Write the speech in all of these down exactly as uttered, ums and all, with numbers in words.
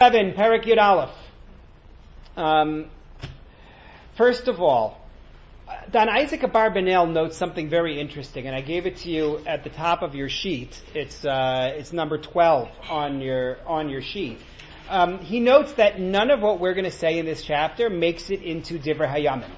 eleven, Perek Yud Aleph. Um, first of all, Don Isaac Abarbanel notes something very interesting, and I gave it to you at the top of your sheet. It's uh, it's number twelve on your on your sheet. Um, he notes that none of what we're going to say in this chapter makes it into Divrei Hayamim,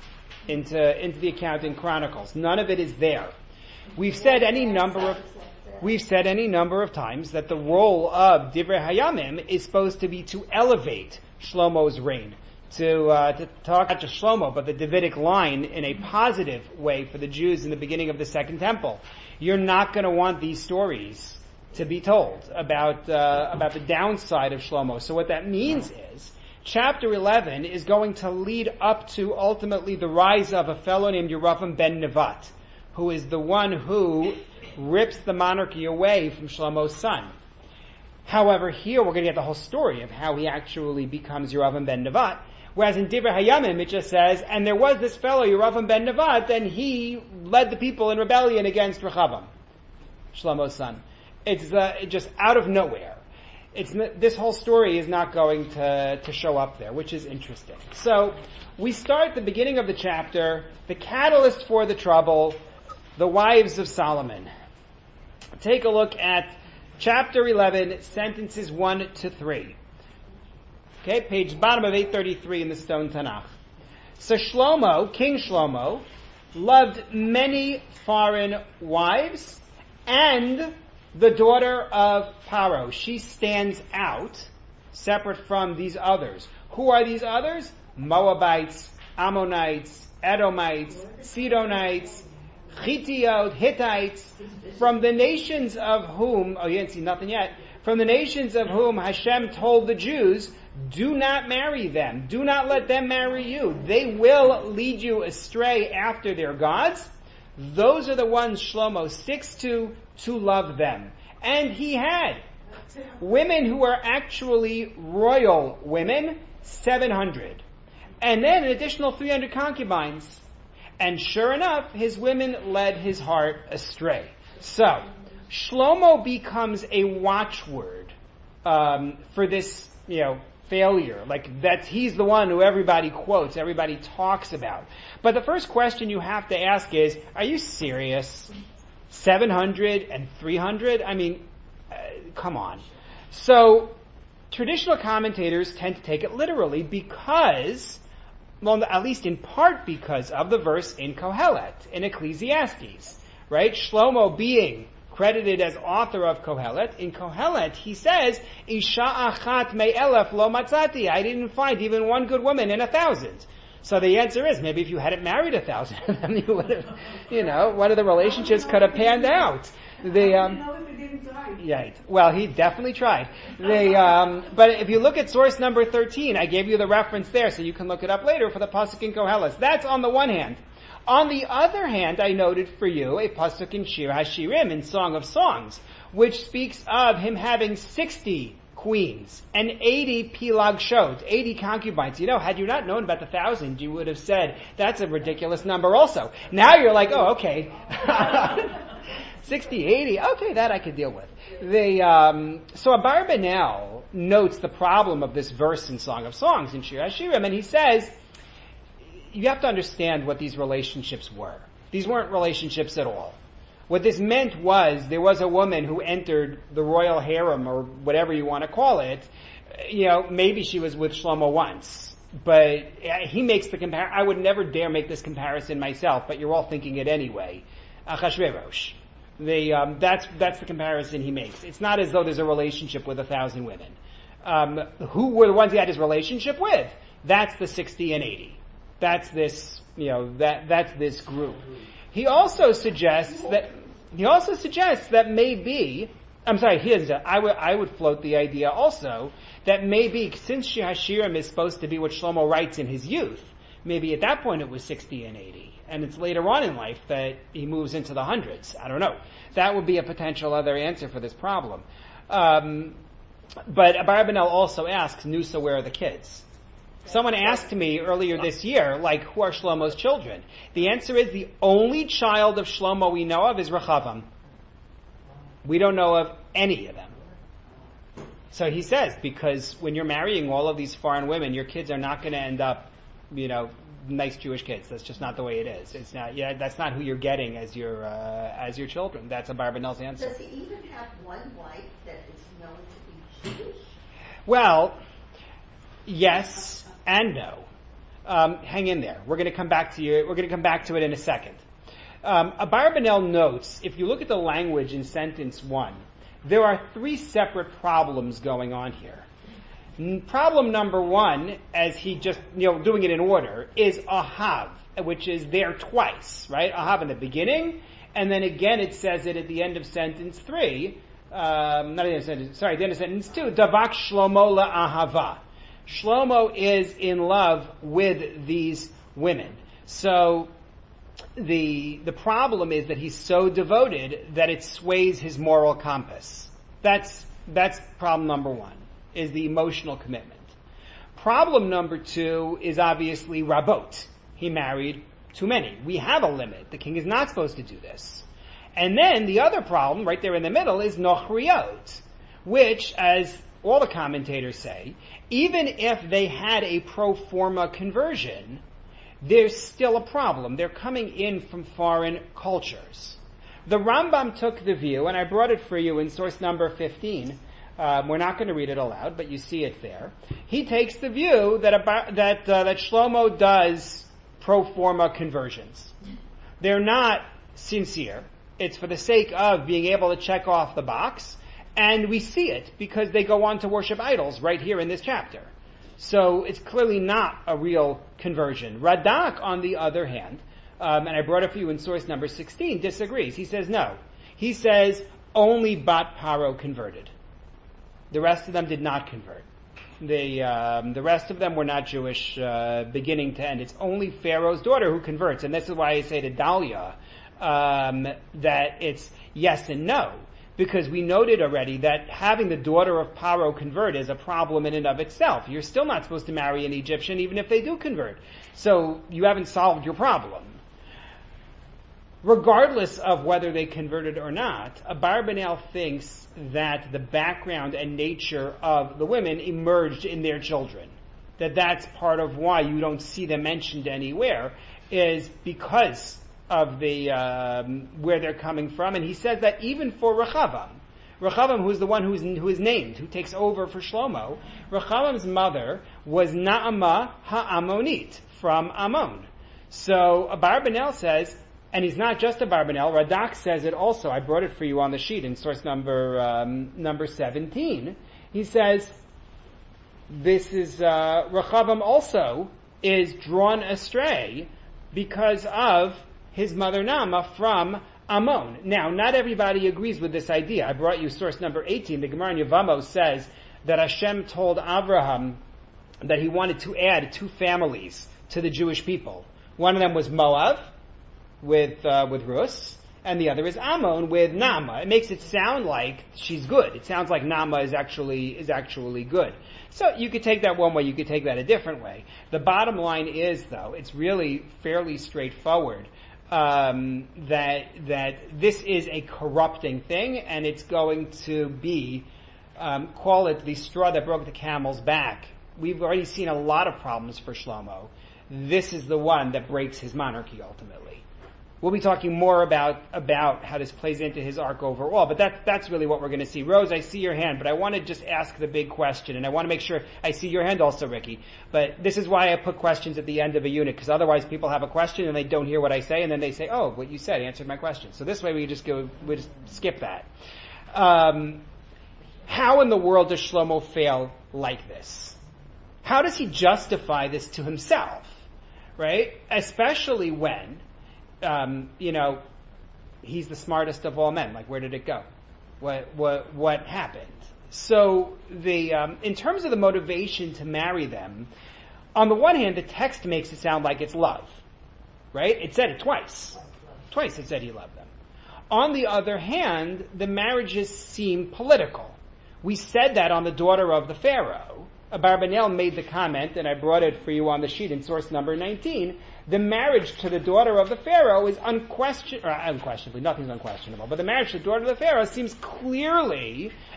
into into the account in Chronicles. None of it is there. We've said any number of we've said any number of times that the role of Divrei Hayamim is supposed to be to elevate Shlomo's reign, to uh, to talk not just Shlomo, but the Davidic line in a positive way for the Jews in the beginning of the Second Temple. You're not going to want these stories to be told about uh, about the downside of Shlomo. So what that means is, chapter eleven is going to lead up to ultimately the rise of a fellow named Yeravam ben Nevat, who is the one who rips the monarchy away from Shlomo's son. However, here we're going to get the whole story of how he actually becomes Yeravam ben Nevat. Whereas in Divrei Hayamim it just says, and there was this fellow Yeravam ben Nevat, and he led the people in rebellion against Rechavam, Shlomo's son. It's uh, just out of nowhere. It's n- this whole story is not going to to show up there, which is interesting. So we start the beginning of the chapter, the catalyst for the trouble, the wives of Solomon. Take a look at chapter eleven, sentences one to three. Okay, page bottom of eight thirty-three in the Stone Tanakh. So Shlomo, King Shlomo, loved many foreign wives, and the daughter of Paro. She stands out, separate from these others. Who are these others? Moabites, Ammonites, Edomites, Sidonites, Chittiot, Hittites, from the nations of whom, oh, you didn't see nothing yet, from the nations of whom Hashem told the Jews, do not marry them. Do not let them marry you. They will lead you astray after their gods. Those are the ones Shlomo sticks to, to love them. And he had women who were actually royal women, seven hundred. And then an additional three hundred concubines. And sure enough, his women led his heart astray. So, Shlomo becomes a watchword um, for this, you know, failure. Like, that he's the one who everybody quotes, everybody talks about. But the first question you have to ask is, are you serious? seven hundred and three hundred? I mean, uh, come on. So, traditional commentators tend to take it literally because, well, at least in part because of the verse in Kohelet, in Ecclesiastes, right? Shlomo being credited as author of Kohelet. In Kohelet, he says, Isha achat me'elef lo matzati. I didn't find even one good woman in a thousand. So the answer is, maybe if you hadn't married a thousand of them, you would have, you know, one of the relationships could have panned out. The, um, yeah, well, he definitely tried. The, um, but if you look at source number thirteen, I gave you the reference there, so you can look it up later for the pasuk in Kohelet. That's on the one hand. On the other hand, I noted for you a pasuk in Shir HaShirim, in Song of Songs, which speaks of him having sixty queens and eighty pilag shot, eighty concubines. You know, had you not known about the thousand, you would have said, that's a ridiculous number also. Now you're like, oh, okay. sixty, eighty, okay, that I could deal with. The, um, so Abarbanel notes the problem of this verse in Song of Songs in Shir HaShirim, and he says, you have to understand what these relationships were. These weren't relationships at all. What this meant was there was a woman who entered the royal harem, or whatever you want to call it. You know, maybe she was with Shlomo once, but he makes the compar. I would never dare make this comparison myself, but you're all thinking it anyway. Achashverosh. The, um, that's, that's the comparison he makes. It's not as though there's a relationship with a thousand women. Um, who were the ones he had his relationship with? That's the sixty and eighty. That's this, you know, that, that's this group. He also suggests that, he also suggests that maybe, I'm sorry, he doesn't, I would, I would float the idea also that maybe, since Shir HaShirim is supposed to be what Shlomo writes in his youth, maybe at that point it was sixty and eighty. And it's later on in life that he moves into the hundreds. I don't know. That would be a potential other answer for this problem. Um, but Abarbanel also asks, Nusa, where are the kids? Someone asked me earlier this year, like, who are Shlomo's children? The answer is the only child of Shlomo we know of is Rechavam. We don't know of any of them. So he says, because when you're marrying all of these foreign women, your kids are not going to end up, you know, nice Jewish kids. That's just not the way it is. It's not. Yeah, that's not who you're getting as your uh, as your children. That's Abarbanel's answer. Does he even have one wife that is known to be Jewish? Well, yes and no. Um, hang in there. We're going to come back to you. We're going to come back to it in a second. Um, Abarbanel notes, if you look at the language in sentence one, there are three separate problems going on here. N- problem number one, as he just, you know, doing it in order, is ahav, which is there twice, right? Ahav in the beginning, and then again it says it at the end of sentence three, um, not at the end of sentence, sorry, at the end of sentence two, Davak Shlomo la'ahava. Shlomo is in love with these women. So, The the problem is that he's so devoted that it sways his moral compass. That's that's problem number one, is the emotional commitment. Problem number two is obviously rabot. He married too many. We have a limit. The king is not supposed to do this. And then the other problem, right there in the middle, is nochriot, which, as all the commentators say, even if they had a pro forma conversion, there's still a problem. They're coming in from foreign cultures. The Rambam took the view, and I brought it for you in source number fifteen. Um, we're not going to read it aloud, but you see it there. He takes the view that about, that uh, that Shlomo does pro forma conversions. They're not sincere. It's for the sake of being able to check off the box, and we see it because they go on to worship idols right here in this chapter. So it's clearly not a real conversion. Radak, on the other hand, um, and I brought it for you in source number sixteen, disagrees. He says no. He says only Bat Paro converted. The rest of them did not convert. The um, the rest of them were not Jewish uh, beginning to end. It's only Pharaoh's daughter who converts, and this is why I say to Dahlia um, that it's yes and no. Because we noted already that having the daughter of Paro convert is a problem in and of itself. You're still not supposed to marry an Egyptian even if they do convert. So you haven't solved your problem. Regardless of whether they converted or not, Abarbanel thinks that the background and nature of the women emerged in their children. That that's part of why you don't see them mentioned anywhere, is because of the um, where they're coming from, and he says that even for Rechavam, Rechavam, who's the one who's who is named, who takes over for Shlomo, Rechavam's mother was Naamah ha'Amonit from Ammon. So Abarbanel says, and he's not just Abarbanel, Radak says it also. I brought it for you on the sheet in source number um, number seventeen. He says this is uh, Rechavam also is drawn astray because of his mother Naamah from Ammon. Now, not everybody agrees with this idea. I brought you source number eighteen. The Gemara in Yevamos says that Hashem told Avraham that he wanted to add two families to the Jewish people. One of them was Moab with uh, with Rus, and the other is Ammon with Naamah. It makes it sound like she's good. It sounds like Naamah is actually is actually good. So you could take that one way, you could take that a different way. The bottom line is, though, it's really fairly straightforward. Um, that that this is a corrupting thing, and it's going to be, um, call it the straw that broke the camel's back. We've already seen a lot of problems for Shlomo. This is the one that breaks his monarchy ultimately. We'll be talking more about about how this plays into his arc overall, but that, that's really what we're going to see. Rose, I see your hand, but I want to just ask the big question, and I want to make sure I see your hand also, Ricky. But this is why I put questions at the end of a unit, because otherwise people have a question and they don't hear what I say, and then they say, oh, what you said answered my question. So this way we just go, we just skip that. Um, how in the world does Shlomo fail like this? How does he justify this to himself, right? Especially when Um, you know, he's the smartest of all men. Like, where did it go? What what what happened? So the um, in terms of the motivation to marry them, on the one hand, the text makes it sound like it's love, right? It said it twice. Twice it said he loved them. On the other hand, the marriages seem political. We said that on the daughter of the Pharaoh. Abarbanel made the comment, and I brought it for you on the sheet in source number nineteen. The marriage to the daughter of the Pharaoh is unquestion- or unquestionably, nothing's unquestionable, but the marriage to the daughter of the Pharaoh seems clearly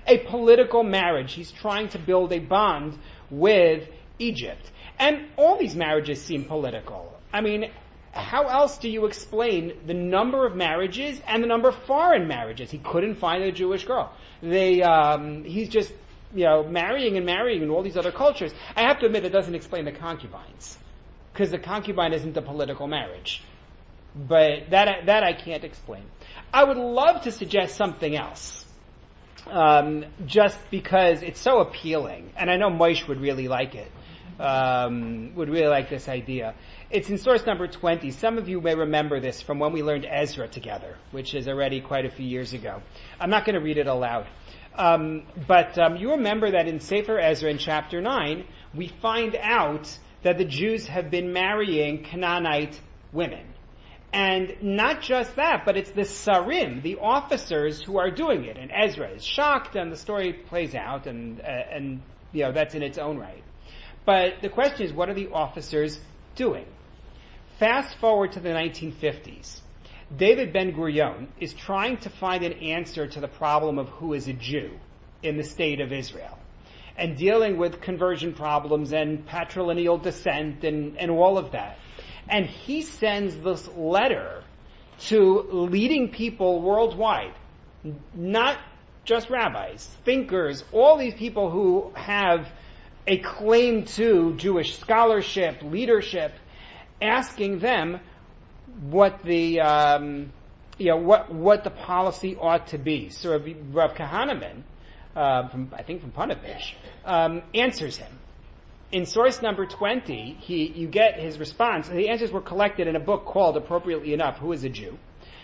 a political marriage. He's trying to build a bond with Egypt. And all these marriages seem political. I mean, how else do you explain the number of marriages and the number of foreign marriages? He couldn't find a Jewish girl. They, um, he's just, you know, marrying and marrying in all these other cultures. I have to admit, it doesn't explain the concubines, because the concubine isn't a political marriage. But that, that I can't explain. I would love to suggest something else, um, just because it's so appealing, and I know Moshe would really like it. Um, would really like this idea. It's in source number twenty. Some of you may remember this from when we learned Ezra together, which is already quite a few years ago. I'm not going to read it aloud. Um, but um, you remember that in Sefer Ezra in chapter nine, we find out that the Jews have been marrying Canaanite women. And not just that, but it's the Sarim, the officers, who are doing it. And Ezra is shocked, and the story plays out, and, uh, and you know, that's in its own right. But the question is, what are the officers doing? Fast forward to the nineteen fifties. David Ben-Gurion is trying to find an answer to the problem of who is a Jew in the state of Israel, and dealing with conversion problems and patrilineal descent and, and all of that. And he sends this letter to leading people worldwide, not just rabbis, thinkers, all these people who have a claim to Jewish scholarship, leadership, asking them what the um, you know what what the policy ought to be. So Rav Kahneman, uh, from I think from Panovich, um, answers him. In source number twenty, he you get his response. The answers were collected in a book called, appropriately enough, "Who is a Jew?"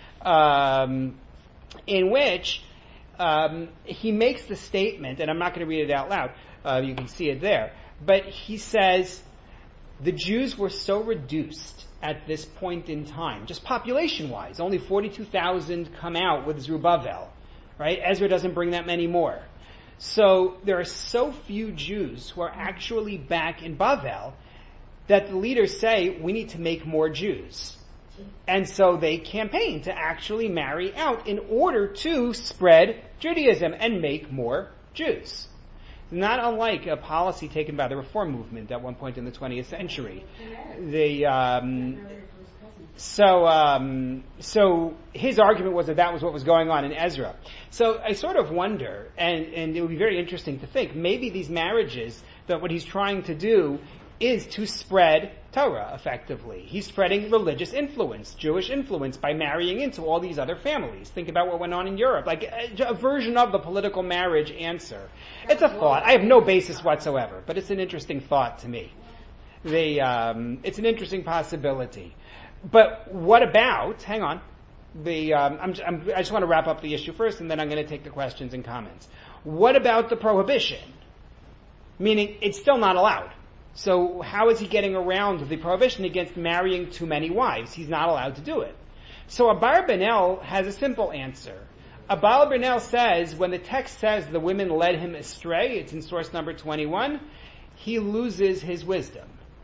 Um, in which um, he makes the statement, and I'm not going to read it out loud. Uh, you can see it there. But he says the Jews were so reduced at this point in time, just population-wise. Only forty-two thousand come out with Zerubbabel, right? Ezra doesn't bring that many more. So there are so few Jews who are actually back in Bavel that the leaders say, we need to make more Jews. And so they campaign to actually marry out in order to spread Judaism and make more Jews. Not unlike a policy taken by the Reform movement at one point in the twentieth century. The, um, so, um, so his argument was that that was what was going on in Ezra. So I sort of wonder, and, and it would be very interesting to think, maybe these marriages, that what he's trying to do is to spread Torah effectively. He's spreading religious influence, Jewish influence, by marrying into all these other families. Think about what went on in Europe, like a, a version of the political marriage answer. It's a thought. I have no basis whatsoever, but it's an interesting thought to me. The, um, it's an interesting possibility. But what about, hang on, the, um, I'm, I'm, I just want to wrap up the issue first, and then I'm going to take the questions and comments. What about the prohibition? Meaning, it's still not allowed. So how is he getting around the prohibition against marrying too many wives? He's not allowed to do it. So Abarbanel has a simple answer. Abarbanel says, when the text says the women led him astray, it's in source number twenty-one, he loses his wisdom.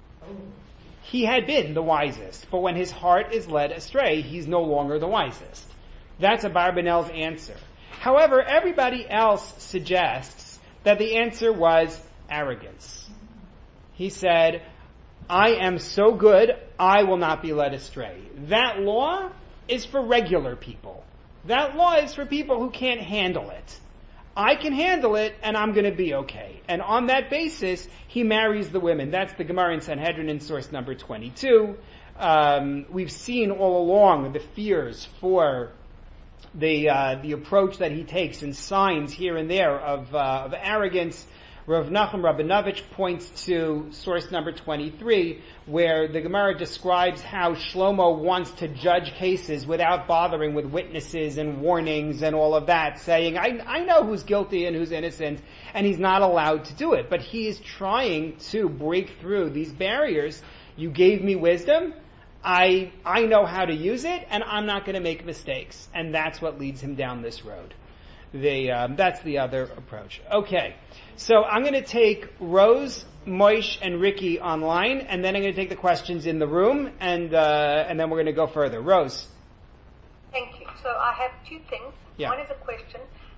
He had been the wisest, but when his heart is led astray, he's no longer the wisest. That's Abarbanel's answer. However, everybody else suggests that the answer was arrogance. He said, I am so good, I will not be led astray. That law is for regular people. That law is for people who can't handle it. I can handle it, and I'm going to be okay. And on that basis, he marries the women. That's the Gemara in Sanhedrin in source number twenty-two. Um, we've seen all along the fears for the uh, the approach that he takes and signs here and there of, uh, of arrogance. Rav Nachum Rabinovich points to source number twenty-three, where the Gemara describes how Shlomo wants to judge cases without bothering with witnesses and warnings and all of that, saying, I, I know who's guilty and who's innocent, and he's not allowed to do it. But he is trying to break through these barriers. You gave me wisdom, I, I know how to use it, and I'm not going to make mistakes. And that's what leads him down this road. The, um, that's the other approach. Okay. So I'm going to take Rose, Moish, and Ricky online, and then I'm going to take the questions in the room, and uh, and then we're going to go further. Rose. Thank you. So I have two things. Yeah. One is a question.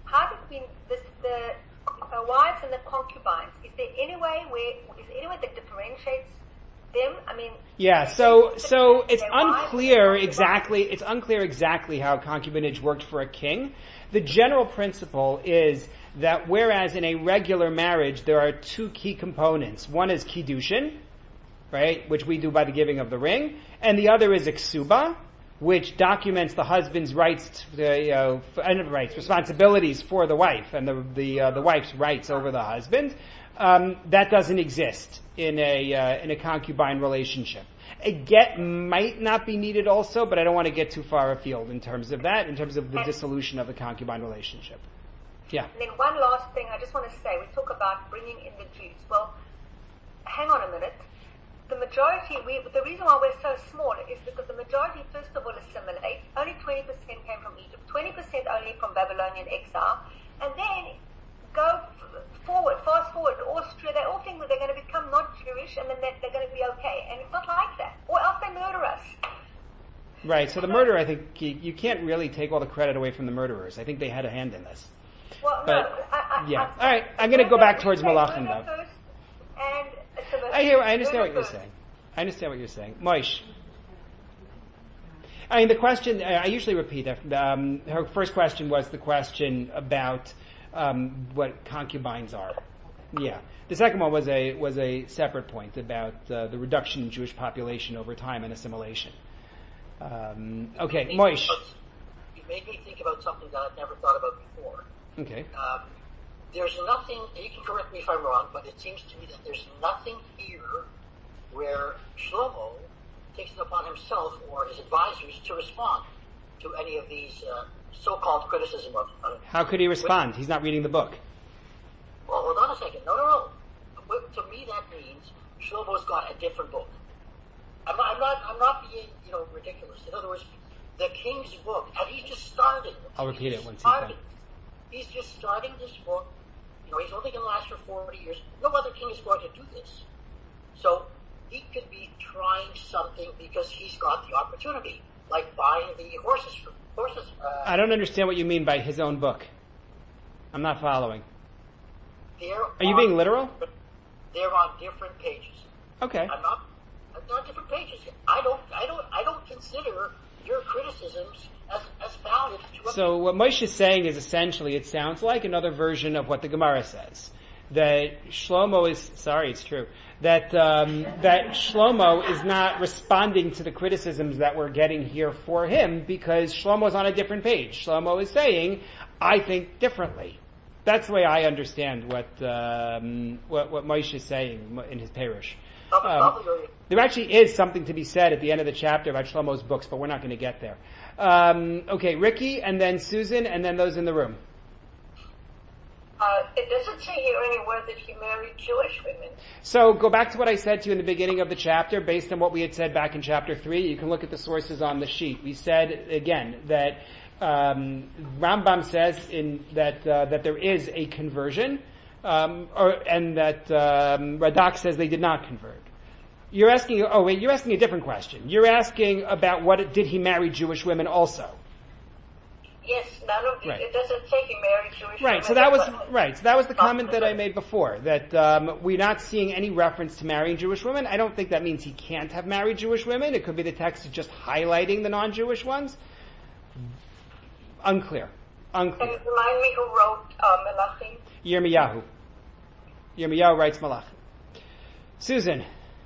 how did we, this, the uh, wives and the concubines, is there any way where, is there any way that differentiates them? I mean, yeah, so so it's unclear exactly it's unclear exactly how concubinage worked for a king. The general principle is that whereas in a regular marriage there are two key components. One is kiddushin, right, which we do by the giving of the ring, and the other is iksuba, which documents the husband's rights, to, you know, uh, rights, responsibilities for the wife, and the the uh, the wife's rights over the husband. Um, that doesn't exist in a uh, in a concubine relationship. A get might not be needed also, but I don't want to get too far afield in terms of that, in terms of the dissolution of the concubine relationship. Yeah. And then one last thing I just want to say, we talk about bringing in the Jews. Well, hang on a minute. The majority, we, the reason why we're so small is because the majority, first of all, assimilate. Only twenty percent came from Egypt, twenty percent only from Babylonian exile, and then go forward, fast forward, Austria, they all think that they're going to become not Jewish and then they're, they're going to be okay. And it's not like that. Or else they murder us. Right, so the murder, I think, you, you can't really take all the credit away from the murderers. I think they had a hand in this. Well, but, no. I, I, yeah. I, all right, I'm going to go back towards Malachim, though. First, and it's a I hear, I understand what you're saying. I understand what you're saying. Moish. I mean, the question, I usually repeat, um, her first question was the question about um, what concubines are. Yeah. The second one was a was a separate point about uh, the reduction in Jewish population over time and assimilation. Um, okay, Moish. You made me think about something that I've never thought about before. Okay. Um, there's nothing, you can correct me if I'm wrong, but it seems to me that there's nothing here where Shlomo takes it upon himself or his advisors to respond to any of these uh, so-called criticism of uh, How could he respond? He's not reading the book. Well, hold on a second. No, no, no. But to me, that means Shlomo's got a different book. I'm not, I'm not, I'm not being, you know, ridiculous. In other words, the King's book, and he's just starting. I'll repeat it once he's starting. done. He's just starting this book. You know, he's only going to last for forty years. No other king is going to do this. So he could be trying something because he's got the opportunity, like buying the horses. Horses. Uh, I don't understand what you mean by his own book. I'm not following. Are you being literal? They're on different pages. Okay. I'm not. I'm on different pages. I don't. I don't. I don't consider your criticisms as as valid. To so what Moshe is saying is essentially, it sounds like another version of what the Gemara says. That Shlomo is sorry, it's true. That um, that Shlomo is not responding to the criticisms that we're getting here for him because Shlomo's on a different page. Shlomo is saying, "I think differently." That's the way I understand what um, what, what Moshe is saying in his Perush. Um, there actually is something to be said at the end of the chapter about Shlomo's books, but we're not going to get there. Um, okay, Ricky, and then Susan, and then those in the room. Uh, it doesn't say here anywhere that he married Jewish women. So go back to what I said to you in the beginning of the chapter, based on what we had said back in chapter three. You can look at the sources on the sheet. We said, again, that um, Rambam says in that uh, that there is a conversion, um, or, and that um, Radak says they did not convert. You're asking, oh wait, you're asking a different question. You're asking about what, did he marry Jewish women also? Yes, none of the, right. It doesn't say he married Jewish women. Right, so that was, right, so that was the comment that I made before, that um, we're not seeing any reference to marrying Jewish women. I don't think that means he can't have married Jewish women. It could be the text is just highlighting the non-Jewish ones. Unclear. Unclear. And remind me who wrote uh, Malachim? Yirmiyahu. Yirmiyahu writes Malachim. Susan.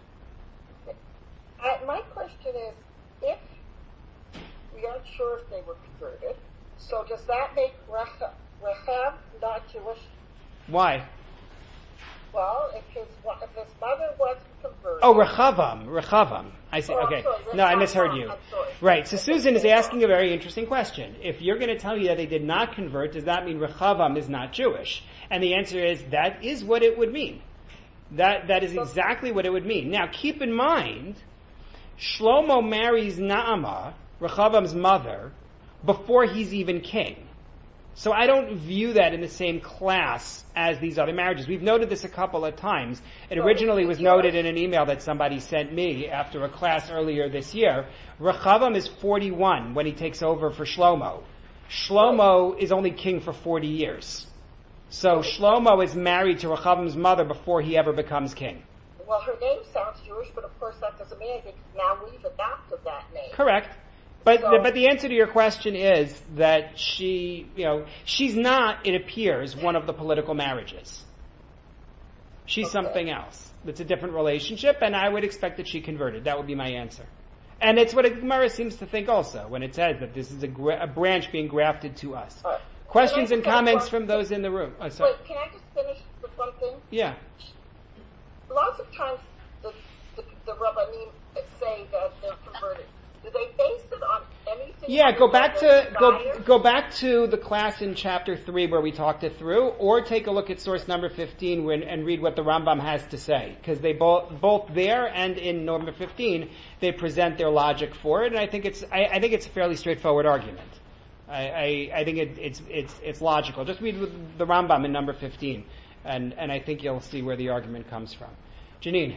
Uh, my question is, if we aren't sure if they were converted, so does that make Rechab, Rechab not Jewish? Why? Well, if his, if his mother wasn't converted... Oh, Rechavam. Rechavam. I see. Oh, okay. sorry, No, I misheard you. I'm sorry. Right. So Susan is asking a very interesting question. If you're going to tell me that they did not convert, does that mean Rechavam is not Jewish? And the answer is, that is what it would mean. That That is exactly what it would mean. Now, keep in mind, Shlomo marries Naamah, Rechavam's mother, before he's even king. So I don't view that in the same class as these other marriages. We've noted this a couple of times. It originally was noted in an email that somebody sent me after a class earlier this year. Rechavam is forty-one when he takes over for Shlomo. Shlomo is only king for forty years. So Shlomo is married to Rehavam's mother before he ever becomes king. Well, her name sounds Jewish, but of course that doesn't mean anything. Now we've adopted that name. Correct. But So- the, but the answer to your question is that she, you know, she's not, it appears, one of the political marriages. She's Okay. something else. It's a different relationship, and I would expect that she converted. That would be my answer. And it's what Gemara seems to think also, when it says that this is a, gra- a branch being grafted to us. All right. Questions Can I and just comments ask from one- those in the room? Oh, sorry. Wait, can I just finish with one thing? Yeah. Lots of times the, the, the Rabbanim say that they're converted. Do they base it on anything? Yeah, other go than back their to go desire? go back to the class in chapter three where we talked it through, or take a look at source number fifteen when, and read what the Rambam has to say, because they both both there and in number fifteen they present their logic for it, and I think it's I, I think it's a fairly straightforward argument. I I, I think it, it's it's it's logical. Just read the Rambam in number fifteen, and and I think you'll see where the argument comes from. Janine.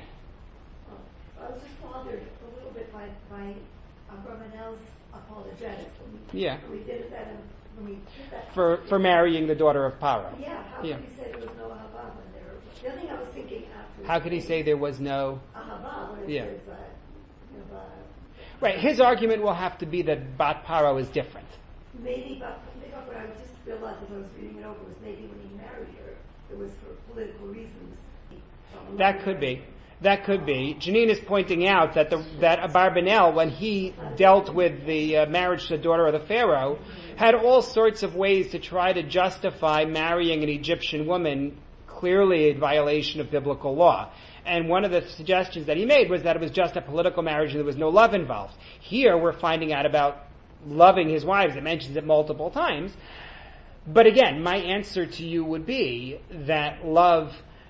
I was just bothered a little bit by, by Abravanel's apologetic. When we, Yeah. when we did that, and when we did that. For for marrying the daughter of Paro. Yeah, how Yeah. could he say there was no ahava when there? The other thing I was thinking after. How could he say there was no? ahava when it Yeah. says, uh, you know, uh, Right, his argument will have to be that Bat Paro is different. maybe, but maybe what I just realized as I was reading it over was maybe when he married her, it was for political reasons. Um, That could be. That could be. Janine is pointing out that the, that Abarbanel, when he dealt with the uh, marriage to the daughter of the Pharaoh, had all sorts of ways to try to justify marrying an Egyptian woman, clearly in violation of biblical law. And one of the suggestions that he made was that it was just a political marriage and there was no love involved. Here we're finding out about loving his wives. It mentions it multiple times. But again, my answer to you would be that love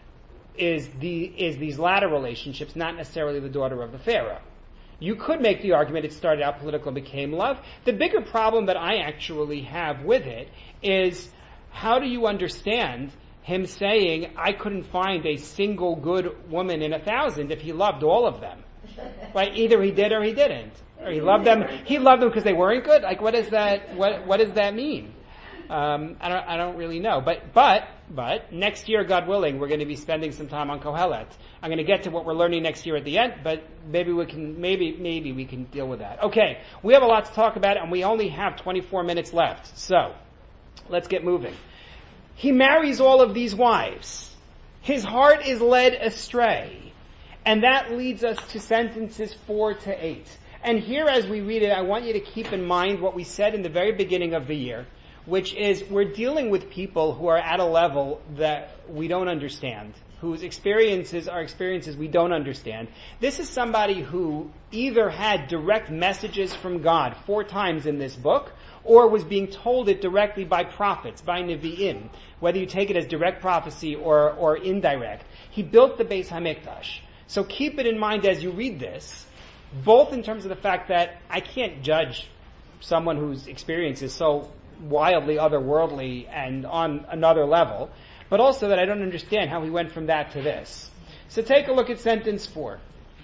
is the is these latter relationships, not necessarily the daughter of the Pharaoh. You could make the argument it started out political and became love. The bigger problem that I actually have with it is, how do you understand him saying, I couldn't find a single good woman in a thousand if he loved all of them? Right? Either he did or he didn't. Or he loved them, he loved them because they weren't good? Like, what does that, what, what does that mean? Um, I don't, I don't really know. But, but, but, next year, God willing, we're going to be spending some time on Kohelet. I'm going to get to what we're learning next year at the end, but maybe we can, maybe, maybe we can deal with that. Okay, we have a lot to talk about, and we only have twenty-four minutes left. So, let's get moving. He marries all of these wives. His heart is led astray. And that leads us to sentences four to eight. And here, as we read it, I want you to keep in mind what we said in the very beginning of the year, which is we're dealing with people who are at a level that we don't understand, whose experiences are experiences we don't understand. This is somebody who either had direct messages from God four times in this book, or was being told it directly by prophets, by Nevi'im, whether you take it as direct prophecy or, or indirect. He built the Beis HaMikdash. So keep it in mind as you read this, both in terms of the fact that I can't judge someone whose experience is so wildly otherworldly and on another level, but also that I don't understand how he went from that to this. So take a look at sentence four.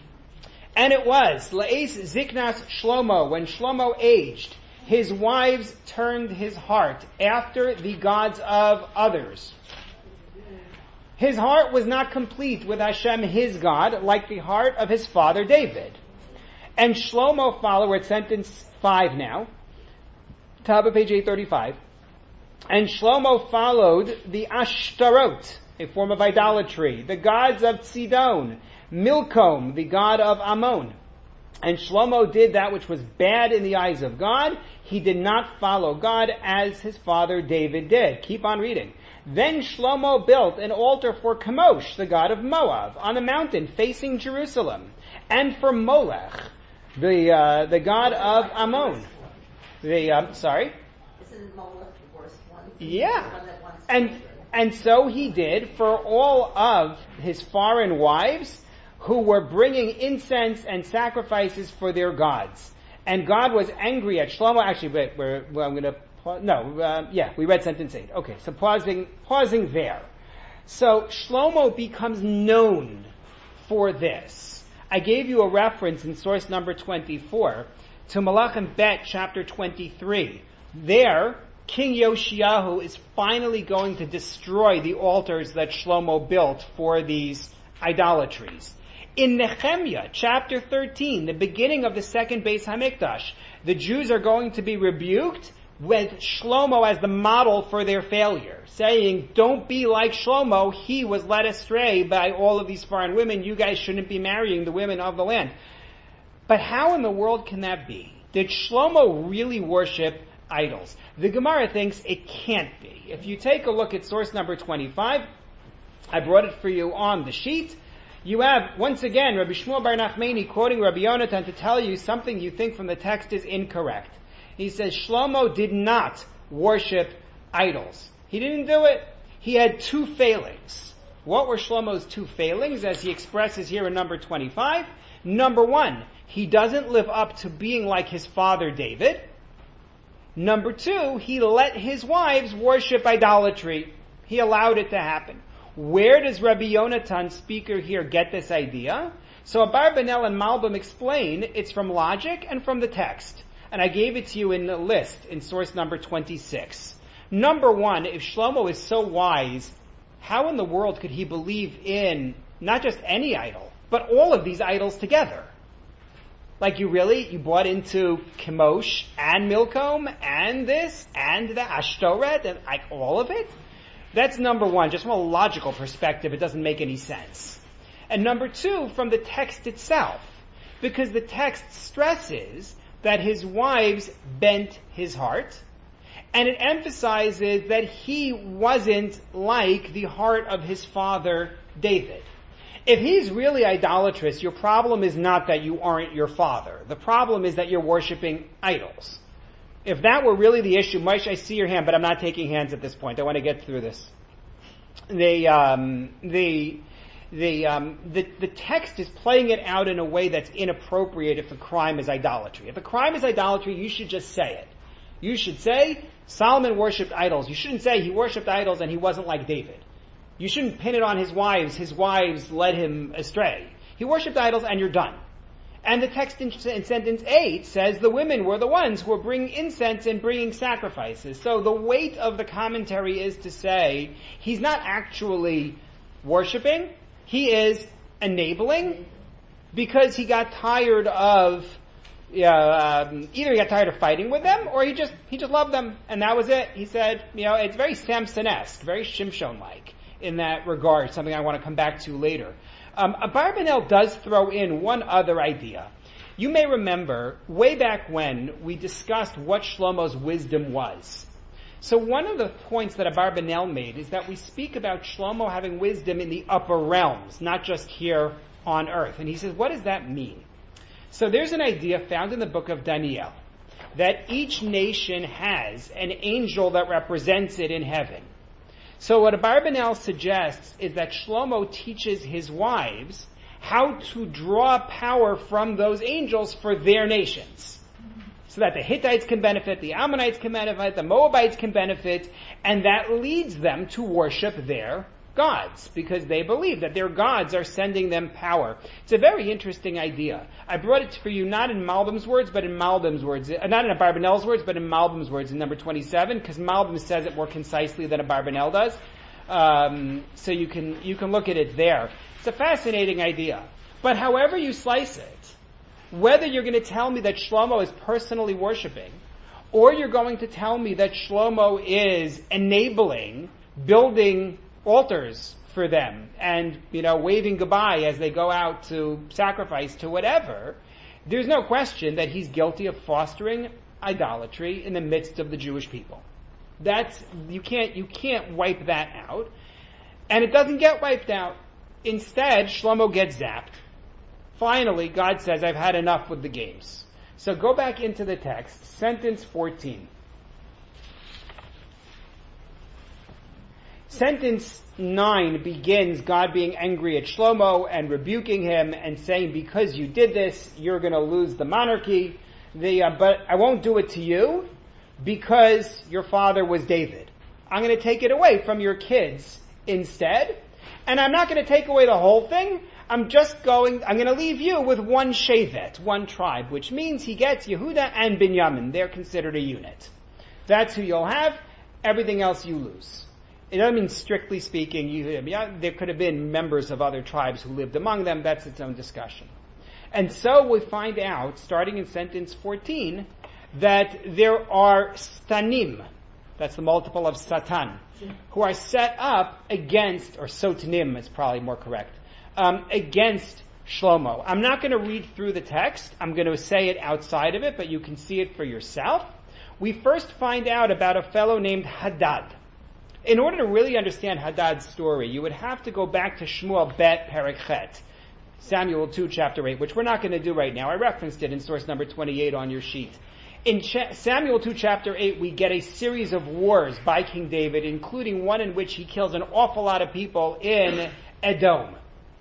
And it was, La'es Ziknas Shlomo, when Shlomo aged, his wives turned his heart after the gods of others. His heart was not complete with Hashem, his God, like the heart of his father David. And Shlomo followed, at sentence five now, top of page eight thirty-five. And Shlomo followed the Ashtarot, a form of idolatry, the gods of Sidon, Milcom, the god of Ammon. And Shlomo did that which was bad in the eyes of God. He did not follow God as his father David did. Keep on reading. Then Shlomo built an altar for Chemosh, the god of Moab, on a mountain facing Jerusalem, and for Molech, the uh, the god of Ammon. The um, sorry. Isn't Molech the worst one? Yeah. The one that wants And children. and so he did for all of his foreign wives who were bringing incense and sacrifices for their gods. And God was angry at Shlomo. Actually, wait, we're, well, I'm going to pause. No, uh, yeah, we read sentence eight. Okay, so pausing, pausing there. So Shlomo becomes known for this. I gave you a reference in source number twenty-four to Malachim Bet chapter twenty-three. There, King Yoshiyahu is finally going to destroy the altars that Shlomo built for these idolatries. In Nehemiah chapter thirteen, the beginning of the second Beis Hamikdash, the Jews are going to be rebuked with Shlomo as the model for their failure, saying, don't be like Shlomo, he was led astray by all of these foreign women, you guys shouldn't be marrying the women of the land. But how in the world can that be? Did Shlomo really worship idols? The Gemara thinks it can't be. If you take a look at source number twenty-five, I brought it for you on the sheet. You have, once again, Rabbi Shmuel Bar Nachmani quoting Rabbi Yonatan to tell you something you think from the text is incorrect. He says Shlomo did not worship idols. He didn't do it. He had two failings. What were Shlomo's two failings, as he expresses here in number twenty-five? Number one, he doesn't live up to being like his father David. Number two, he let his wives worship idolatry. He allowed it to happen. Where does Rabbi Yonatan, speaker here, get this idea? So Abarbanel and Malbim explain it's from logic and from the text. And I gave it to you in the list in source number twenty-six. Number one, if Shlomo is so wise, how in the world could he believe in not just any idol, but all of these idols together? Like you really, you bought into Chemosh and Milcom and this and the Ashtoret and like all of it? That's number one. Just from a logical perspective, it doesn't make any sense. And number two, from the text itself. Because the text stresses that his wives bent his heart, and it emphasizes that he wasn't like the heart of his father, David. If he's really idolatrous, your problem is not that you aren't your father. The problem is that you're worshiping idols. If that were really the issue, Moshe, I see your hand, but I'm not taking hands at this point. I want to get through this. The, um, the, the, um, the, the text is playing it out in a way that's inappropriate if a crime is idolatry. If a crime is idolatry, you should just say it. You should say, Solomon worshipped idols. You shouldn't say he worshipped idols and he wasn't like David. You shouldn't pin it on his wives. His wives led him astray. He worshipped idols and you're done. And the text in, in sentence eight says the women were the ones who were bringing incense and bringing sacrifices. So the weight of the commentary is to say he's not actually worshiping. He is enabling because he got tired of, uh, um, either he got tired of fighting with them or he just, he just loved them. And that was it. He said, you know, it's very Samson-esque, very Shimshon-like in that regard, something I want to come back to later. Um, Abarbanel does throw in one other idea. You may remember, way back when, we discussed what Shlomo's wisdom was. So one of the points that Abarbanel made is that we speak about Shlomo having wisdom in the upper realms, not just here on earth. And he says, what does that mean? So there's an idea found in the book of Daniel, that each nation has an angel that represents it in heaven. So what Abarbanel suggests is that Shlomo teaches his wives how to draw power from those angels for their nations. So that the Hittites can benefit, the Ammonites can benefit, the Moabites can benefit, and that leads them to worship their gods, because they believe that their gods are sending them power. It's a very interesting idea. I brought it for you not in Malbim's words, but in Malbim's words, uh, not in Abarbanel's words, but in Malbim's words in number twenty-seven, because Malbim says it more concisely than Abarbanel does. Um, so you can you can look at it there. It's a fascinating idea. But however you slice it, whether you're going to tell me that Shlomo is personally worshiping, or you're going to tell me that Shlomo is enabling, building altars for them and, you know, waving goodbye as they go out to sacrifice to whatever, there's no question that he's guilty of fostering idolatry in the midst of the Jewish people. That's, you can't, you can't wipe that out. And it doesn't get wiped out. Instead, Shlomo gets zapped. Finally, God says, I've had enough with the games. So go back into the text, sentence fourteen. Sentence nine begins God being angry at Shlomo and rebuking him and saying, because you did this, you're going to lose the monarchy. The, uh, but I won't do it to you because your father was David. I'm going to take it away from your kids instead. And I'm not going to take away the whole thing. I'm just going, I'm going to leave you with one shevet, one tribe, which means he gets Yehuda and Binyamin. They're considered a unit. That's who you'll have. Everything else you lose. It doesn't mean strictly speaking, you, yeah, there could have been members of other tribes who lived among them. That's its own discussion. And so we find out, starting in sentence fourteen, that there are stanim, that's the multiple of satan, who are set up against, or sotnim is probably more correct, um, against Shlomo. I'm not going to read through the text. I'm going to say it outside of it, but you can see it for yourself. We first find out about a fellow named Hadad. In order to really understand Hadad's story, you would have to go back to Shmuel Bet Perek Chet, Samuel two, chapter eight, which we're not going to do right now. I referenced it in source number twenty-eight on your sheet. In Ch- Samuel two, chapter eight, we get a series of wars by King David, including one in which he kills an awful lot of people in Edom.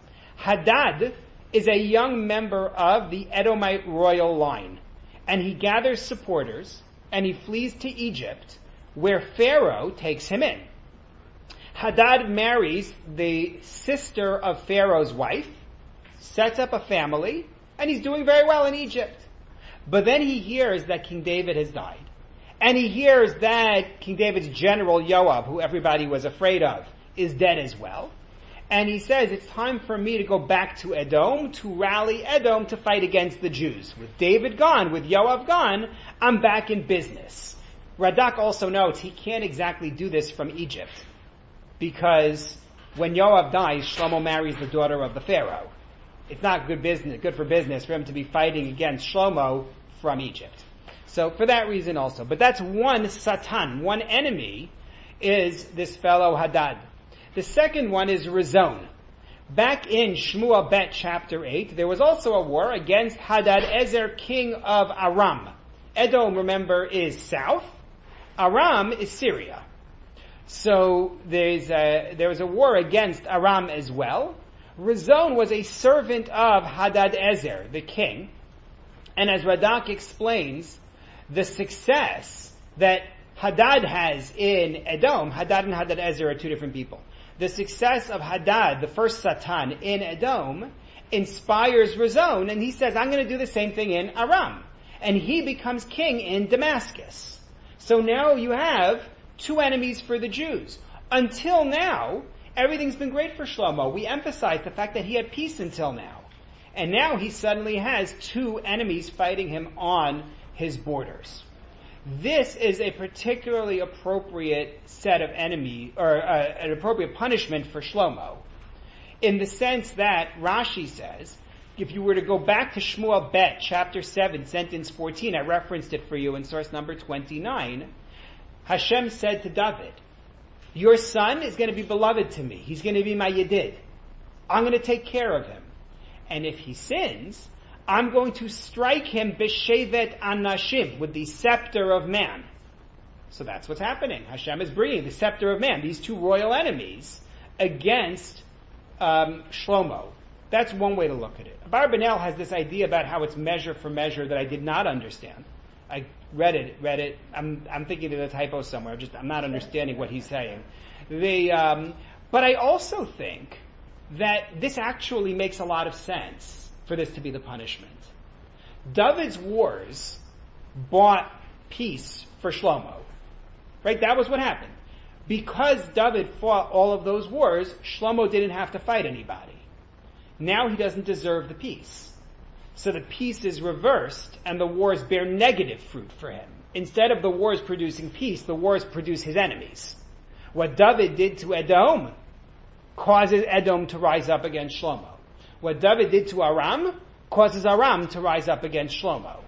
Hadad is a young member of the Edomite royal line, and he gathers supporters, and he flees to Egypt, where Pharaoh takes him in. Hadad marries the sister of Pharaoh's wife, sets up a family, and he's doing very well in Egypt. But then he hears that King David has died. And he hears that King David's general Yoav, who everybody was afraid of, is dead as well. And he says, it's time for me to go back to Edom, to rally Edom to fight against the Jews. With David gone, with Yoav gone, I'm back in business. Radak also notes he can't exactly do this from Egypt, because when Yoav dies, Shlomo marries the daughter of the Pharaoh. It's not good business, good for business for him to be fighting against Shlomo from Egypt. So for that reason also. But that's one Satan, one enemy is this fellow Hadad. The second one is Rezon. Back in Shmuel Bet chapter eight, there was also a war against Hadad Ezer, king of Aram. Edom, remember, is south. Aram is Syria. So there's a, there was a war against Aram as well. Rezon was a servant of Hadad Ezer, the king. And as Radak explains, the success that Hadad has in Edom, Hadad and Hadad Ezer are two different people. The success of Hadad, the first Satan, in Edom, inspires Rezon, and he says, I'm going to do the same thing in Aram. And he becomes king in Damascus. So now you have two enemies for the Jews. Until now, everything's been great for Shlomo. We emphasized the fact that he had peace until now. And now he suddenly has two enemies fighting him on his borders. This is a particularly appropriate set of enemy, or uh, an appropriate punishment for Shlomo, in the sense that Rashi says, if you were to go back to Shmuel Bet, chapter seven, sentence fourteen, I referenced it for you in source number twenty-nine, Hashem said to David, your son is going to be beloved to me. He's going to be my Yedid. I'm going to take care of him. And if he sins, I'm going to strike him b'shevet anashim, with the scepter of man. So that's what's happening. Hashem is bringing the scepter of man, these two royal enemies, against um, Shlomo. That's one way to look at it. Abarbanel has this idea about how it's measure for measure that I did not understand. I read it, read it. I'm, I'm thinking there's a typo somewhere. Just I'm not understanding what he's saying. The, um, but I also think that this actually makes a lot of sense for this to be the punishment. David's wars bought peace for Shlomo. Right? That was what happened. Because David fought all of those wars, Shlomo didn't have to fight anybody. Now he doesn't deserve the peace. So the peace is reversed, and the wars bear negative fruit for him. Instead of the wars producing peace, the wars produce his enemies. What David did to Edom causes Edom to rise up against Shlomo. What David did to Aram causes Aram to rise up against Shlomo.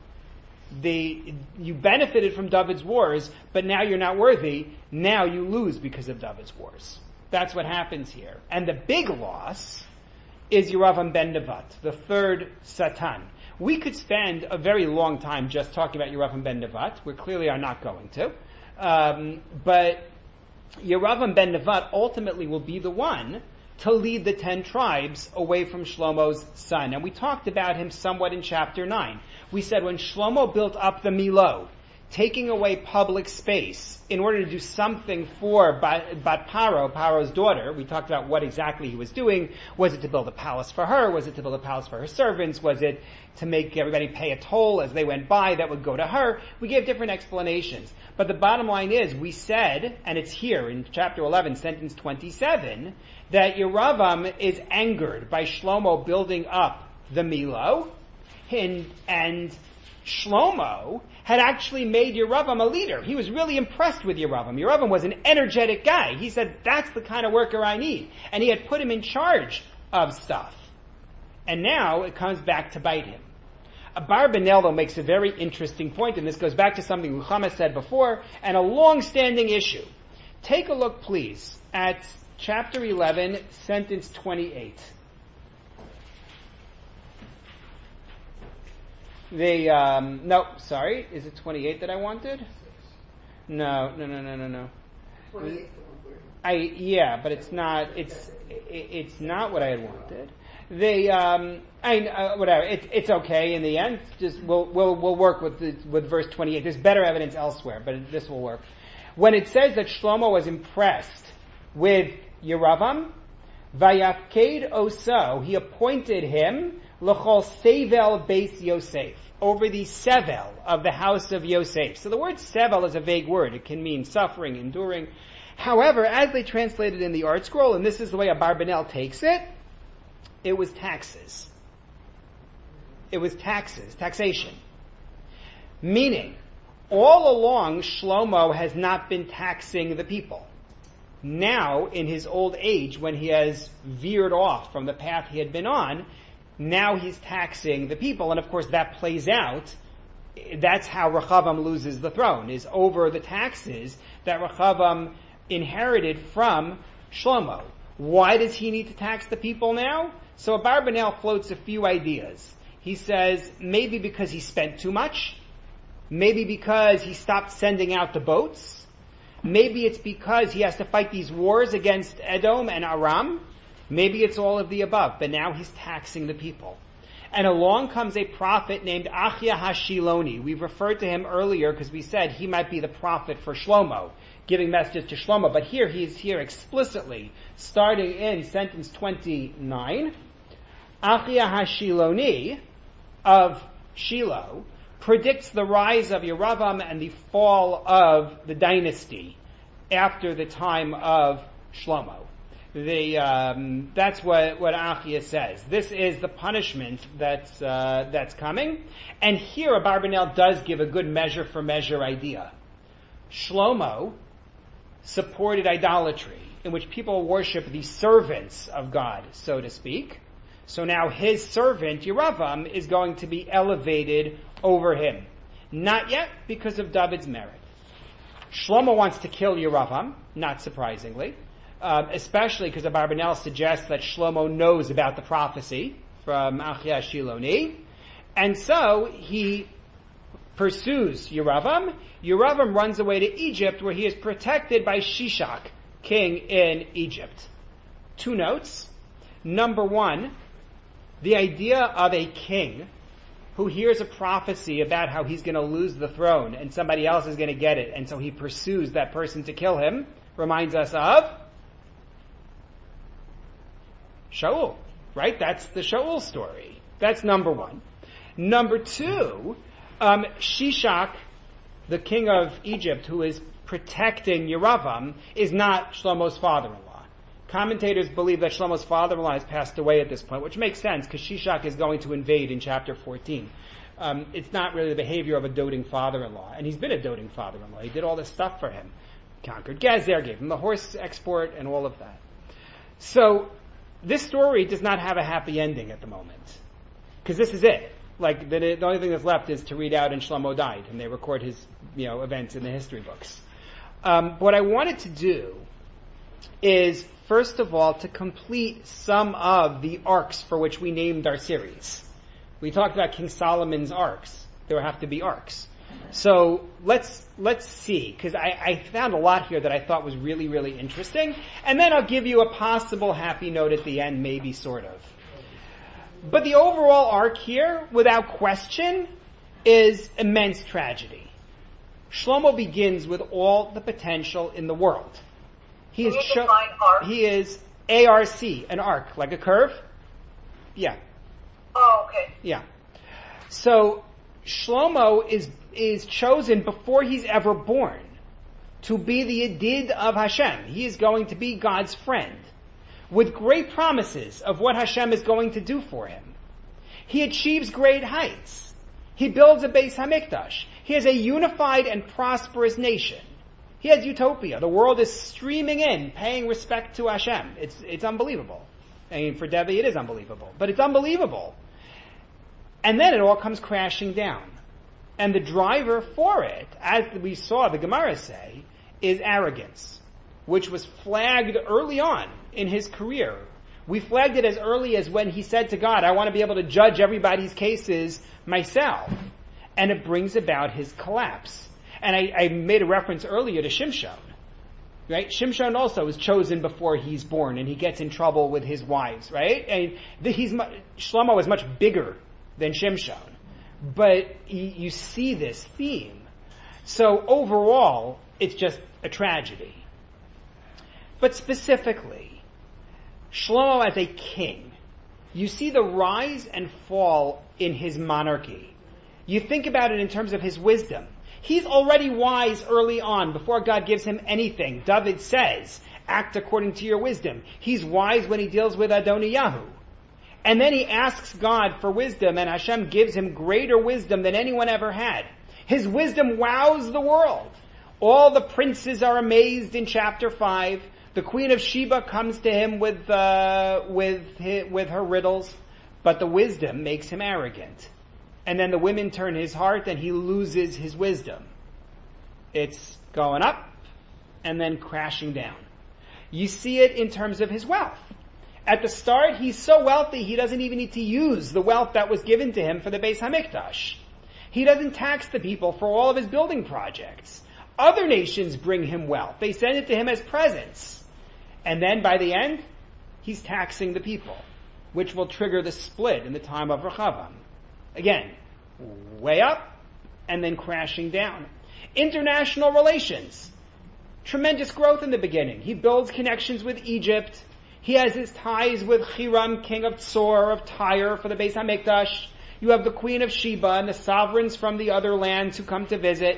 The, you benefited from David's wars, but now you're not worthy. Now you lose because of David's wars. That's what happens here. And the big loss is Yeravam ben Nevat, the third Satan. We could spend a very long time just talking about Yeravam ben Nevat. We clearly are not going to. Um, but Yeravam ben Nevat ultimately will be the one to lead the ten tribes away from Shlomo's son. And we talked about him somewhat in chapter nine. We said when Shlomo built up the Milo, taking away public space in order to do something for Bat, Bat Paro, Paro's daughter. We talked about what exactly he was doing. Was it to build a palace for her? Was it to build a palace for her servants? Was it to make everybody pay a toll as they went by that would go to her? We gave different explanations. But the bottom line is, we said, and it's here in chapter eleven, sentence twenty-seven, that Yeravam is angered by Shlomo building up the Milo, and, and Shlomo had actually made Yeravam a leader. He was really impressed with Yeravam. Yeravam was an energetic guy. He said, that's the kind of worker I need. And he had put him in charge of stuff. And now it comes back to bite him. Abarbanel, though, makes a very interesting point, and this goes back to something Ruchama said before, and a long-standing issue. Take a look, please, at chapter eleven, sentence twenty-eight. The, um, no, sorry, is it twenty-eight that I wanted? No, no, no, no, no, no. I, yeah, but it's not, it's, it's not what I had wanted. They, um, I, uh, whatever, it, it's okay in the end, just, we'll, we'll, we'll work with the, with verse twenty-eight. There's better evidence elsewhere, but this will work. When it says that Shlomo was impressed with Yeravam, Vayafked Oso, he appointed him L'chol Sevel Beis Yosef, over the Sevel of the house of Yosef. So the word Sevel is a vague word. It can mean suffering, enduring. However, as they translate it in the Art Scroll, and this is the way Abarbanel takes it, it was taxes. It was taxes, taxation. Meaning, all along Shlomo has not been taxing the people. Now, in his old age, when he has veered off from the path he had been on, now he's taxing the people, and of course that plays out. That's how Rechavam loses the throne, is over the taxes that Rechavam inherited from Shlomo. Why does he need to tax the people now? So Abarbanel floats a few ideas. He says, maybe because he spent too much, maybe because he stopped sending out the boats, maybe it's because he has to fight these wars against Edom and Aram, maybe it's all of the above, but now he's taxing the people. And along comes a prophet named Achia Hashiloni. We've referred to him earlier because we said he might be the prophet for Shlomo, giving messages to Shlomo. But here he's here explicitly, starting in sentence twenty-nine. Achia Hashiloni of Shiloh predicts the rise of Yeravam and the fall of the dynasty after the time of Shlomo. The, um, that's what, what Achia says. This is the punishment that's, uh, that's coming. And here Abarbanel does give a good measure for measure idea. Shlomo supported idolatry, in which people worship the servants of God, so to speak. So now his servant, Yeravam, is going to be elevated over him. Not yet because of David's merit. Shlomo wants to kill Yeravam, not surprisingly. Uh, especially because Abarbanel suggests that Shlomo knows about the prophecy from Achia Shiloni. And so he pursues Yeravam. Yeravam runs away to Egypt, where he is protected by Shishak, king in Egypt. Two notes. Number one, the idea of a king who hears a prophecy about how he's going to lose the throne and somebody else is going to get it, and so he pursues that person to kill him, reminds us of Shaul, right? That's the Shaul story. That's number one. Number two, um, Shishak, the king of Egypt, who is protecting Yeravam, is not Shlomo's father-in-law. Commentators believe that Shlomo's father-in-law has passed away at this point, which makes sense because Shishak is going to invade in chapter fourteen. Um, it's not really the behavior of a doting father-in-law, and he's been a doting father-in-law. He did all this stuff for him. Conquered Gezer, gave him the horse export, and all of that. So, this story does not have a happy ending at the moment. Because this is it. Like, the, the only thing that's left is to read out and Shlomo died, and they record his, you know, events in the history books. Um, what I wanted to do is, first of all, to complete some of the arcs for which we named our series. We talked about King Solomon's arcs. There will have to be arcs. So let's let's see, because I, I found a lot here that I thought was really, really interesting. And then I'll give you a possible happy note at the end, maybe, sort of. But the overall arc here, without question, is immense tragedy. Shlomo begins with all the potential in the world. He Can is you cho- define arc? he is A R C, an arc, like a curve. Yeah, Oh, okay. yeah. So Shlomo is is chosen before he's ever born to be the Yedid of Hashem. He is going to be God's friend, with great promises of what Hashem is going to do for him. He achieves great heights. He builds a Beis Hamikdash. He has a unified and prosperous nation. He has utopia. The world is streaming in, paying respect to Hashem. It's it's unbelievable. I mean, for Devi it is unbelievable, but it's unbelievable. And then it all comes crashing down. And the driver for it, as we saw the Gemara say, is arrogance, which was flagged early on in his career. We flagged it as early as when he said to God, I want to be able to judge everybody's cases myself. And it brings about his collapse. And I, I made a reference earlier to Shimshon. Right? Shimshon also is chosen before he's born, and he gets in trouble with his wives, right? And he's, Shlomo is much bigger than Shimshon. But you see this theme. So overall, it's just a tragedy. But specifically, Shlomo as a king, you see the rise and fall in his monarchy. You think about it in terms of his wisdom. He's already wise early on, before God gives him anything. David says, act according to your wisdom. He's wise when he deals with Adoniyahu. And then he asks God for wisdom, and Hashem gives him greater wisdom than anyone ever had. His wisdom wows the world. All the princes are amazed in chapter five. The Queen of Sheba comes to him with, uh, with, his, with her riddles, but the wisdom makes him arrogant. And then the women turn his heart and he loses his wisdom. It's going up and then crashing down. You see it in terms of his wealth. At the start, he's so wealthy he doesn't even need to use the wealth that was given to him for the Beis Hamikdash. He doesn't tax the people for all of his building projects. Other nations bring him wealth. They send it to him as presents. And then by the end, he's taxing the people, which will trigger the split in the time of Rechavam. Again, way up and then crashing down. International relations. Tremendous growth in the beginning. He builds connections with Egypt. He has his ties with Hiram, king of Tsor, of Tyre, for the Beis HaMikdash. You have the Queen of Sheba and the sovereigns from the other lands who come to visit.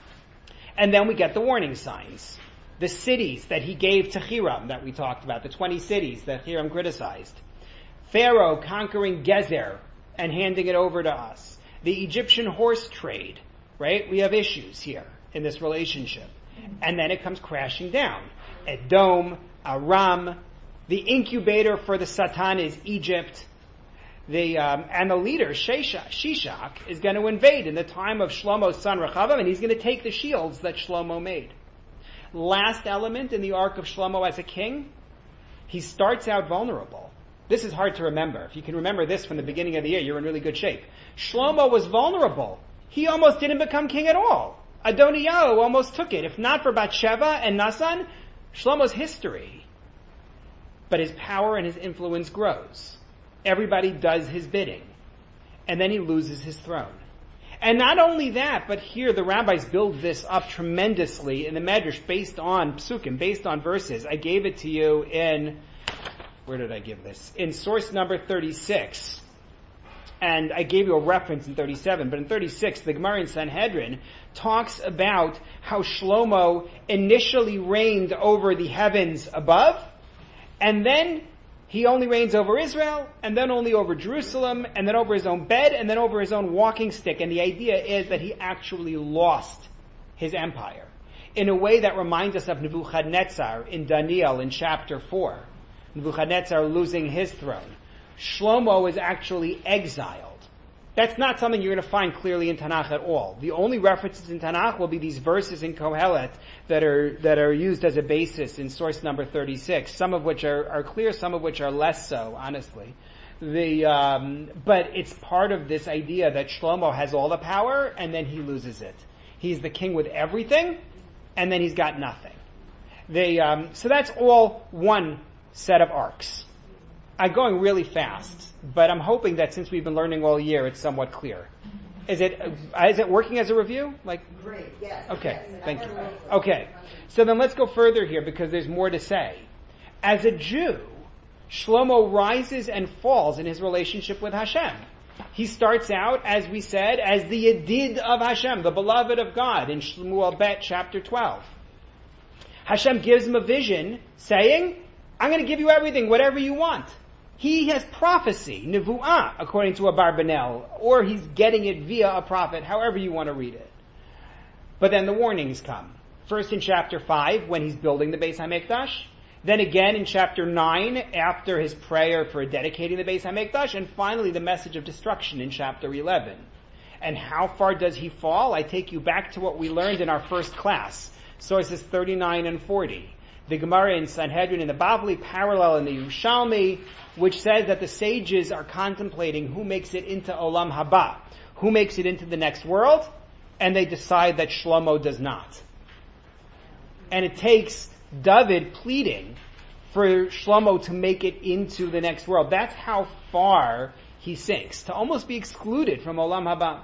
And then we get the warning signs. The cities that he gave to Hiram that we talked about, the twenty cities that Hiram criticized. Pharaoh conquering Gezer and handing it over to us. The Egyptian horse trade, right? We have issues here in this relationship. And then it comes crashing down. Edom, Aram, the incubator for the Satan is Egypt. The, um, and the leader, Shishak, Shishak, is going to invade in the time of Shlomo's son Rechavam, and he's going to take the shields that Shlomo made. Last element in the arc of Shlomo as a king, he starts out vulnerable. This is hard to remember. If you can remember this from the beginning of the year, you're in really good shape. Shlomo was vulnerable. He almost didn't become king at all. Adoniyahu almost took it. If not for Bathsheba and Nasan, Shlomo's history. But his power and his influence grows. Everybody does his bidding. And then he loses his throne. And not only that, but here the rabbis build this up tremendously in the Medrash based on psukim, based on verses. I gave it to you in, where did I give this? In source number thirty-six. And I gave you a reference in thirty-seven, but in thirty-six, the Gemara in Sanhedrin talks about how Shlomo initially reigned over the heavens above, and then he only reigns over Israel, and then only over Jerusalem, and then over his own bed, and then over his own walking stick. And the idea is that he actually lost his empire in a way that reminds us of Nebuchadnezzar in Daniel in chapter four. Nebuchadnezzar losing his throne. Shlomo is actually exiled. That's not something you're going to find clearly in Tanakh at all. The only references in Tanakh will be these verses in Kohelet that are that are used as a basis in source number thirty-six. Some of which are, are clear, some of which are less so, honestly. The um, but it's part of this idea that Shlomo has all the power and then he loses it. He's the king with everything, and then he's got nothing. They um, so that's all one set of arcs. I'm going really fast, but I'm hoping that since we've been learning all year, it's somewhat clear. Is it uh, is it working as a review? Like Great, yes. Okay, yes. thank you. Okay, so then let's go further here because there's more to say. As a Jew, Shlomo rises and falls in his relationship with Hashem. He starts out, as we said, as the Yedid of Hashem, the beloved of God, in Shmuel Bet chapter twelve. Hashem gives him a vision saying, I'm going to give you everything, whatever you want. He has prophecy, nevu'ah, according to Abarbanel, or he's getting it via a prophet, however you want to read it. But then the warnings come. First in chapter five, when he's building the Beis HaMikdash. Then again in chapter nine, after his prayer for dedicating the Beis HaMikdash. And finally the message of destruction in chapter eleven. And how far does he fall? I take you back to what we learned in our first class. Sources thirty-nine and forty. The Gemara in Sanhedrin in the Bavli, parallel in the Yerushalmi, which says that the sages are contemplating who makes it into Olam Haba, who makes it into the next world, and they decide that Shlomo does not. And it takes David pleading for Shlomo to make it into the next world. That's how far he sinks, to almost be excluded from Olam Haba.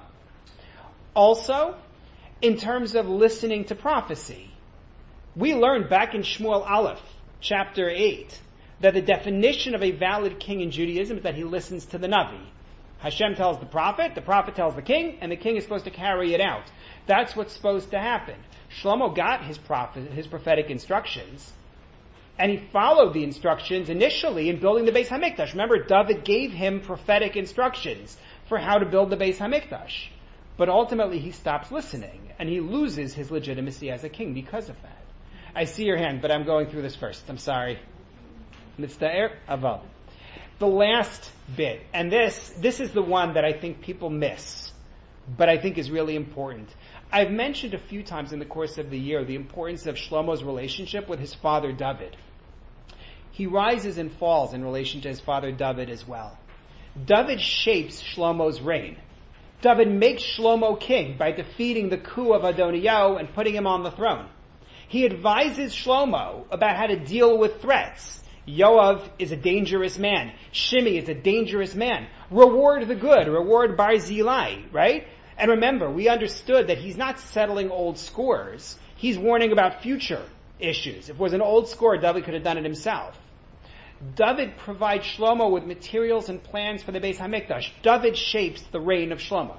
Also, in terms of listening to prophecy, we learned back in Shmuel Aleph, chapter eight, that the definition of a valid king in Judaism is that he listens to the Navi. Hashem tells the prophet, the prophet tells the king, and the king is supposed to carry it out. That's what's supposed to happen. Shlomo got his prophet, his prophetic instructions, and he followed the instructions initially in building the Beis HaMikdash. Remember, David gave him prophetic instructions for how to build the Beis HaMikdash. But ultimately he stops listening, and he loses his legitimacy as a king because of that. I see your hand, but I'm going through this first. I'm sorry. Mitzta'er aval. The last bit, and this, this is the one that I think people miss, but I think is really important. I've mentioned a few times in the course of the year the importance of Shlomo's relationship with his father David. He rises and falls in relation to his father David as well. David shapes Shlomo's reign. David makes Shlomo king by defeating the coup of Adoniyahu and putting him on the throne. He advises Shlomo about how to deal with threats. Yoav is a dangerous man. Shimei is a dangerous man. Reward the good. Reward Barzillai, right? And remember, we understood that he's not settling old scores. He's warning about future issues. If it was an old score, David could have done it himself. David provides Shlomo with materials and plans for the Beis HaMikdash. David shapes the reign of Shlomo.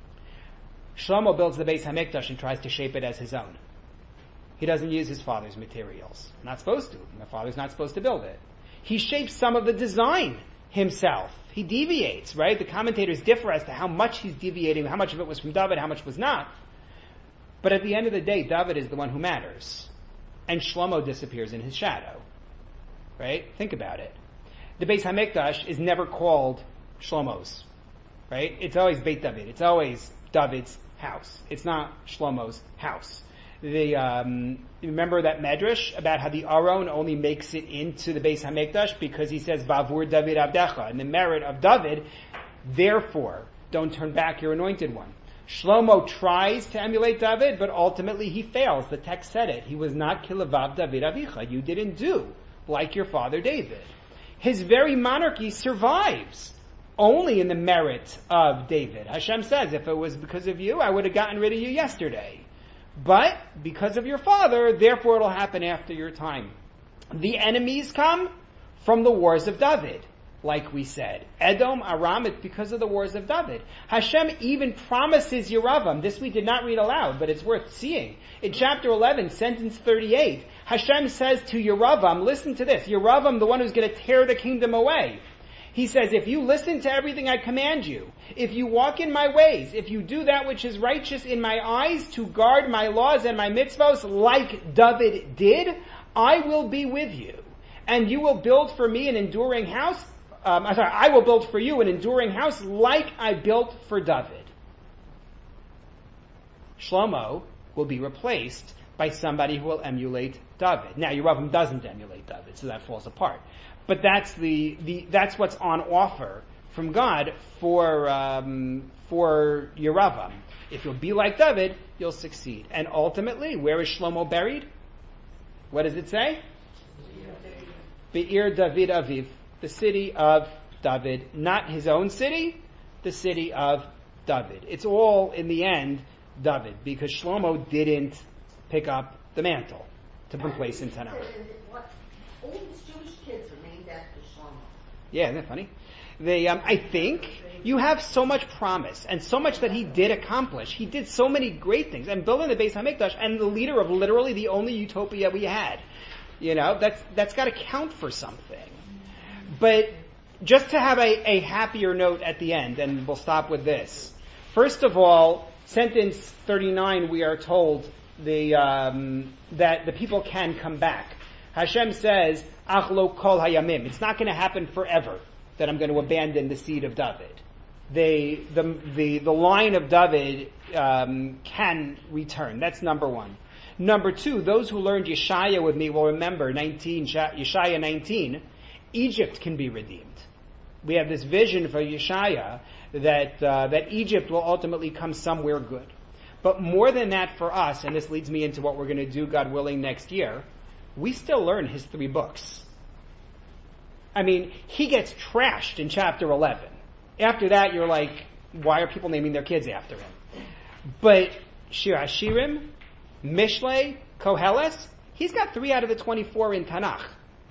Shlomo builds the Beis HaMikdash and tries to shape it as his own. He doesn't use his father's materials. Not supposed to. The father's not supposed to build it. He shapes some of the design himself. He deviates, right? The commentators differ as to how much he's deviating, how much of it was from David, how much was not. But at the end of the day, David is the one who matters. And Shlomo disappears in his shadow. Right? Think about it. The Beis HaMikdash is never called Shlomo's. Right? It's always Beit David. It's always David's house. It's not Shlomo's house. The, um, remember that medrash about how the Aron only makes it into the Beis HaMikdash because he says, Bavur David Abdecha, and the merit of David, therefore, don't turn back your anointed one. Shlomo tries to emulate David, but ultimately he fails. The text said it. He was not Kilavav David Avicha. You didn't do like your father David. His very monarchy survives only in the merit of David. Hashem says, if it was because of you, I would have gotten rid of you yesterday. But because of your father, therefore it'll happen after your time. The enemies come from the wars of David, like we said. Edom, Aram, it's because of the wars of David. Hashem even promises Yeravam. This we did not read aloud, but it's worth seeing. In chapter eleven, sentence thirty-eight, Hashem says to Yeravam, listen to this, Yeravam, the one who's going to tear the kingdom away. He says, if you listen to everything I command you, if you walk in my ways, if you do that which is righteous in my eyes, to guard my laws and my mitzvos like David did, I will be with you. And you will build for me an enduring house, um, I'm sorry, I will build for you an enduring house like I built for David. Shlomo will be replaced by somebody who will emulate David. Now, Yeravam doesn't emulate David, so that falls apart. But that's the, the that's what's on offer from God for um, for Yeravam. If you'll be like David, you'll succeed. And ultimately, where is Shlomo buried? What does it say? Be'ir David Aviv, the city of David, not his own city, the city of David. It's all, in the end, David, because Shlomo didn't pick up the mantle to put place in Tanakh. All these Jewish kids are named after Shlomo. Yeah, isn't that funny? They, um, I think you have so much promise and so much that he did accomplish. He did so many great things and building the Beis HaMikdash and the leader of literally the only utopia we had. You know, that's that's got to count for something. But just to have a, a happier note at the end, and we'll stop with this. First of all, sentence thirty-nine, we are told the um, that the people can come back. Hashem says, Ach lo kol hayamim. It's not going to happen forever that I'm going to abandon the seed of David. They, the, the, the line of David um, can return. That's number one. Number two, those who learned Yeshaya with me will remember nineteen, Yeshaya nineteen, Egypt can be redeemed. We have this vision for Yeshaya that uh, that Egypt will ultimately come somewhere good. But more than that for us, and this leads me into what we're going to do, God willing, next year, we still learn his three books. I mean, he gets trashed in chapter eleven. After that, you're like, why are people naming their kids after him? But Shir HaShirim, Mishlei, Koheles, he's got three out of the twenty-four in Tanakh.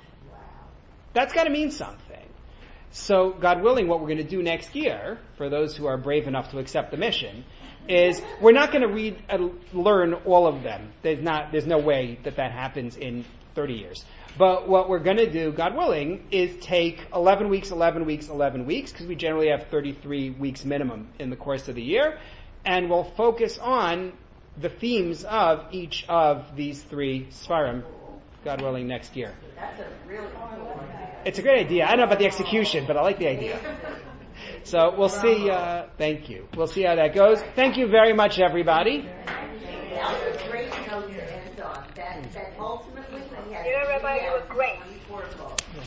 That's got to mean something. So, God willing, what we're going to do next year, for those who are brave enough to accept the mission, is we're not going to read and learn all of them. There's not, there's no way that that happens in thirty years. But what we're going to do, God willing, is take eleven weeks, eleven weeks, eleven weeks, because we generally have thirty-three weeks minimum in the course of the year, and we'll focus on the themes of each of these three Sfarim, God willing, next year. That's a really cool idea. It's a great idea. I don't know about the execution, but I like the idea. So we'll see, uh, thank you. We'll see how that goes. Thank you very much, everybody. That was a great note to end on. That, that ultimately we had You know, Rabbi, you were great. twenty-four